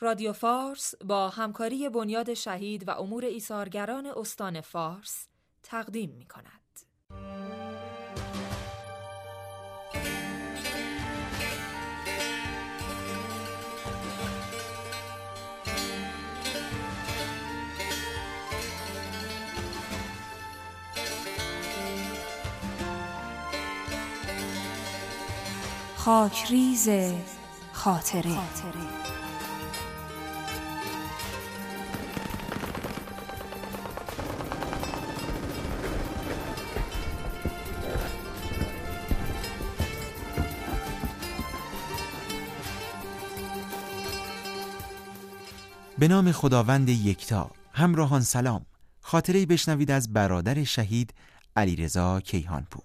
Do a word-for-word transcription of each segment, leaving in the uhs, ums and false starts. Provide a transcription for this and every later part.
رادیو فارس با همکاری بنیاد شهید و امور ایثارگران استان فارس تقدیم می کند. خاکریز خاطره به نام خداوند یکتا. همراهان سلام. خاطره‌ای بشنوید از برادر شهید علیرضا کیهانپور.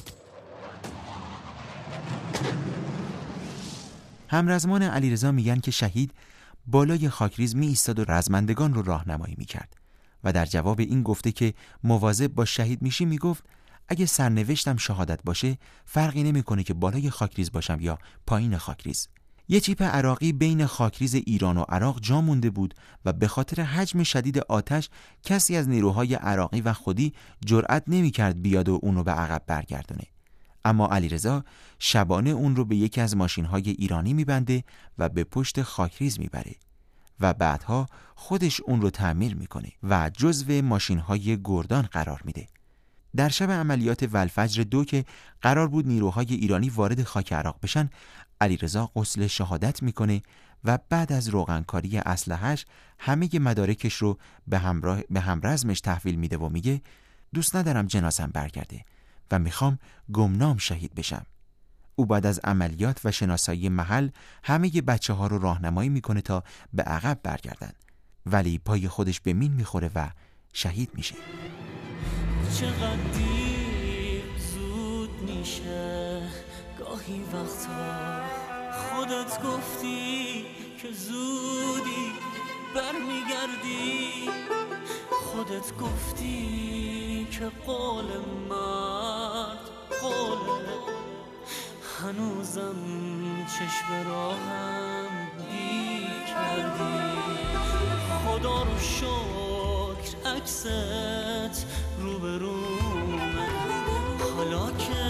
همرزمان علیرضا میگن که شهید بالای خاکریز می ایستاد و رزمندگان رو راهنمایی میکرد و در جواب این گفته که مواظب با شهید میشی میگفت اگه سرنوشتم شهادت باشه فرقی نمیکنه که بالای خاکریز باشم یا پایین خاکریز. یه چیپ عراقی بین خاکریز ایران و عراق جا مونده بود و به خاطر حجم شدید آتش کسی از نیروهای عراقی و خودی جرأت نمیکرد بیاد و اونو به عقب برگردونه. اما علیرضا شبانه اون رو به یکی از ماشین‌های ایرانی میبنده و به پشت خاکریز میبره و بعدها خودش اون رو تعمیر میکنه و جزو ماشین‌های گردان قرار میده. در شب عملیات والفجر دو که قرار بود نیروهای ایرانی وارد خاک عراق بشن، علیرضا غسل شهادت میکنه و بعد از روغنکاری اسلحه‌اش همه مدارکش رو به همراه به همرزمش تحویل میده و میگه دوست ندارم جنازم برگرده و میخوام گمنام شهید بشم. او بعد از عملیات و شناسایی محل همه بچه ها رو راهنمایی میکنه تا به عقب برگردن، ولی پای خودش به مین میخوره و شهید میشه. چقدر دیر زود میشه گاهی وقتا، خودت گفتی که زودی برمیگردی، خودت گفتی که قول مرد قوله، هنوزم چشم راهم دی کردی. خدا رو شکر عکست روبرومه، حالا که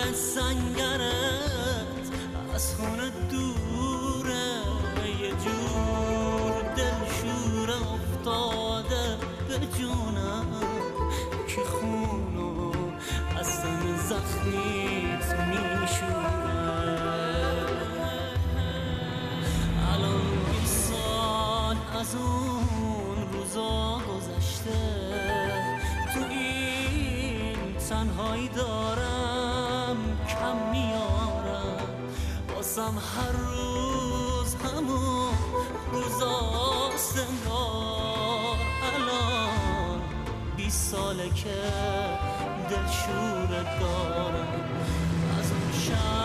سنگرت از خونه دوره، یه جور دلشور افتاده به جونم که خونو از تن زخمیت میشوره. الان بی سال از اون روزا گذشته، تو این تنهایی دارم کم میارم، بازم هر روز همون روزاست انگار. الان بی ساله که دلشورت دارم، از اون شب